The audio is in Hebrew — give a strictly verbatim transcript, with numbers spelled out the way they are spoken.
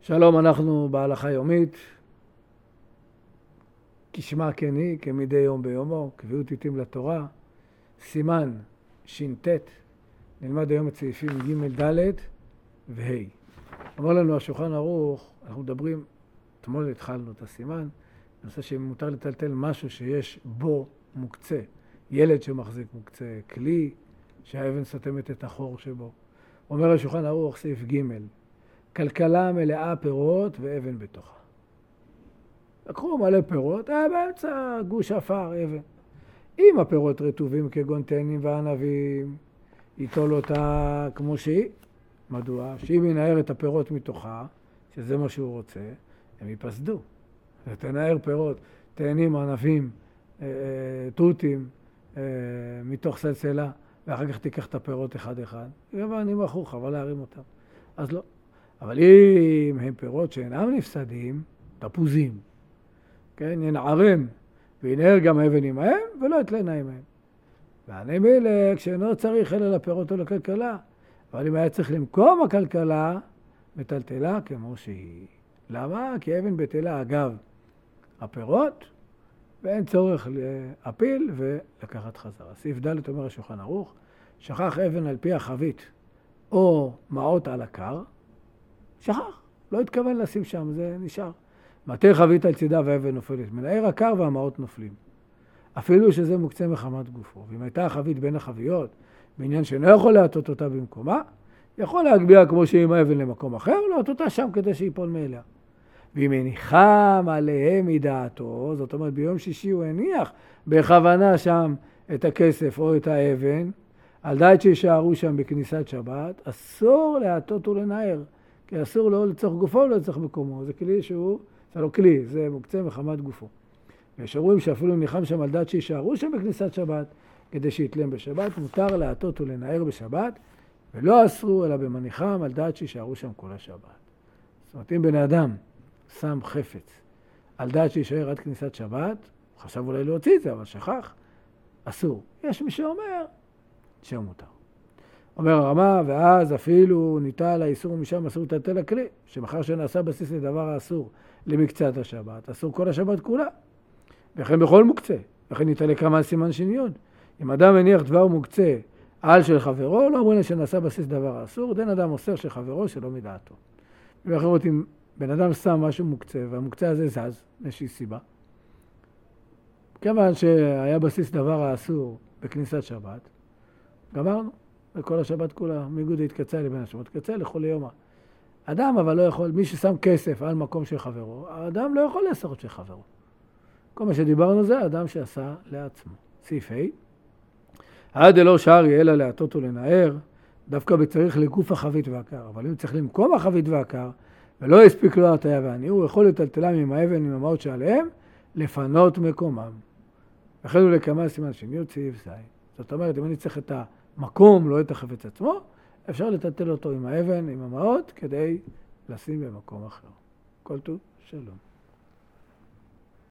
שלום, אנחנו בהלכה יומית, כשמה כן היא, כמדי יום ביומו, קביעות עיתים לתורה, סימן ש"ט, נלמד היום את סעיפים ג' ד' וה'. אומר לנו השולחן ערוך, אנחנו מדברים, אתמול התחלנו את הסימן, נושא שמותר לטלטל משהו שיש בו מוקצה, ילד שמחזיק מוקצה, כלי שהאבן סותמת את החור שבו. אומר השולחן ערוך סעיף ג', כלכלה מלאה פירות ואבן בתוכה. לקחו מלא פירות, היה באמצע גוש עפר, אבן. אם הפירות רטובים כגון תאנים וענבים, ייטול אותה כמו שהיא. מדוע? שאם ינער את הפירות מתוכה, שזה מה שהוא רוצה, הם ייפסדו. תנער פירות, תאנים, ענבים, תותים, מתוך סלסלה, ואחר כך תיקח את הפירות אחד אחד. ואני מכור, חבל להרים אותם. אז לא. אבל אם הם פירות שאינם נפסדים, תפוזים, כן, ינערם, וינער גם האבן עמהם, ולא יתלנה עמהם. והעני מלך שאינו צריך אלא לפירות או לכלכלה, אבל אם היה צריך למקום הכלכלה, מטלטלה כמו שהיא. למה? כי אבן בטלה, אגב, הפירות, ואין צורך להפיל ולקחת חזרה. סעיף ד' אומר השולחן ערוך, שכח אבן על פי החבית, או מעות על הקר, שכח, לא התכוון לשים שם, זה נשאר. מטה חבית על צידה והאבן נופלת, מנער הקר והמעות נופלים. אפילו שזה מוקצה מחמת גופו. ואם הייתה החבית בין החביות, בעניין שאינו יכול להטות אותה במקומה, יכול להגביה כמו שהיא עם האבן למקום אחר, להטות אותה שם כדי שיפול מאליה. ואם הניחם עליהם מדעתו, זאת אומרת ביום שישי הוא הניח בכוונה שם את הכסף או את האבן, על דעת שישארו שם בכניסת שבת, אסור להטות ולנער. כי אסור לו לצורך גופו ולא לצורך מקומו. זה כלי שהוא, זה לא כלי, זה מוקצה מחמת גופו. ויש אומרים שאפילו ניחם שם על דעת שישארו שם בכניסת שבת, כדי שיתלם בשבת, מותר להטות ולנער בשבת, ולא אסרו אלא במניחם על דעת שישארו שם כל השבת. זאת אומרת, אם בן אדם שם חפץ על דעת שישאר עד כניסת שבת, חשב אולי להוציא את זה, אבל שכח, אסור. יש מי שאומר שמותר. אומר הרמה, ואז אפילו ניטל האיסור משם אסור לטלטל הכלי, שמחר שנעשה בסיס לדבר האסור למקצת השבת, אסור כל השבת כולה. וכן בכל מוקצה, וכן ניטל לכמה סימן שניון. אם אדם מניח דבר מוקצה על של חברו, לא אומרים שנעשה בסיס דבר האסור, דין אדם אוסר של חברו שלא מדעתו. ואחרות, אם בן אדם שם משהו מוקצה, והמוקצה הזה זז, מאיזושהי סיבה, כיוון שהיה בסיס דבר האסור בכניסת שבת, גמרנו. וכל השבת כולה, מיגוד התקצה לבין השבת, התקצה לכל יום. אדם אבל לא יכול, מי ששם כסף על מקום של חברו, האדם לא יכול לאסור של חברו. כל מה שדיברנו זה, האדם שעשה לעצמו. סעיף ה' עד אלא שערי אלא להטות ולנער, דווקא בצריך לגוף החבית והקר. אבל אם צריך למקום החבית והקר, ולא יספיק לו הטיה והניעור, הוא יכול לטלטלם עם האבן, עם המעות שעליהם, לפנות מקומם. וכן הוא לכמה סימן שניות, סעיף ז'. זאת אומרת, אם אני צריך את ה... מקום, לא את החפץ עצמו, אפשר לטלטל אותו עם האבן, עם המעות, כדי לשים במקום אחר. כל טוב, שלום.